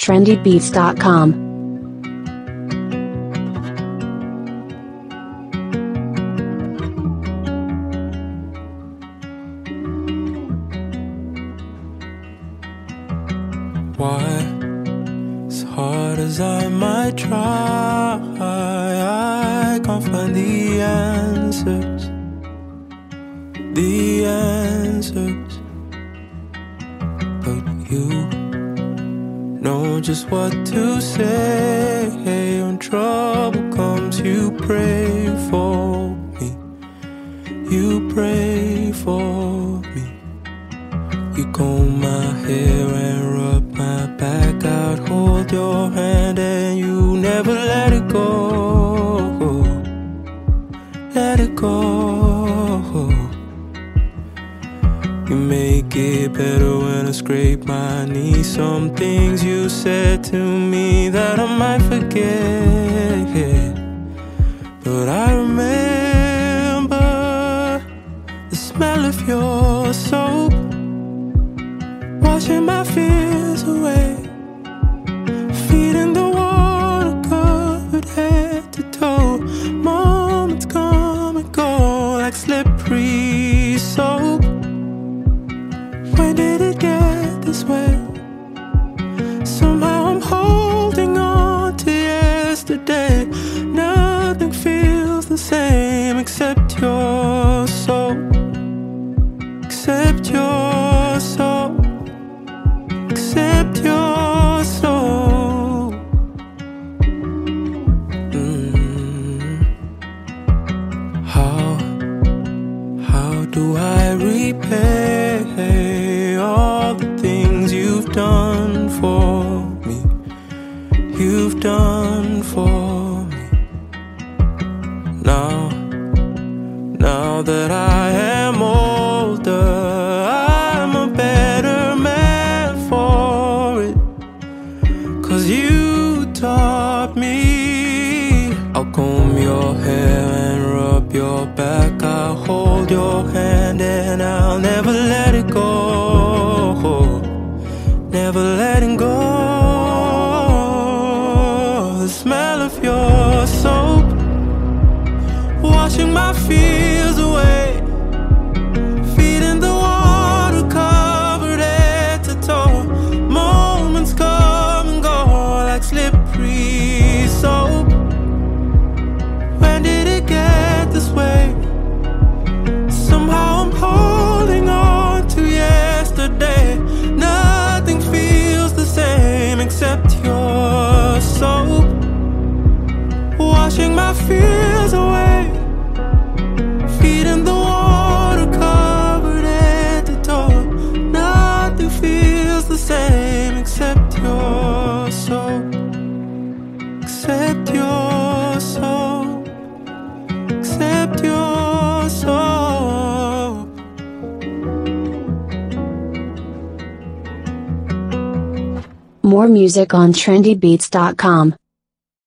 trendybeats.com. Why, as hard as I might try, I can't find the answers. The answers. But you know just what to say. When trouble comes, you pray for me. You pray for me. You comb my hair and rub my back out, hold your hand and you never let it go. Let it go. You make it better when I scrape my knee. Some things you said to me that I might forget, but I remember the smell of your soap, washing my fears away, feet in the water, covered head to toe. Moments come and go like slippery soap. When did it get this way? Somehow I'm holding on to yesterday. Nothing feels the same except your soul. Except your soul. Except your soul. How do I repay all the things you've done for me? You've done for me. Now that I am older, I'm a better man for it. 'Cause you taught me. I'll comb your hair and rub your back. I'll hold your hand and I'll never let it go. Never letting go. The smell of your soap, washing my fears away, feet in the water, covered head to toe. Moments come and go like slippery soap. When did it get this way? Somehow I'm holding on to yesterday. Nothing feels the same except your soap, washing my fears away, feet in the water, covered head to toe. Nothing feels the same except your soul. Except your soul. Except your soul. More music on trendybeats.com.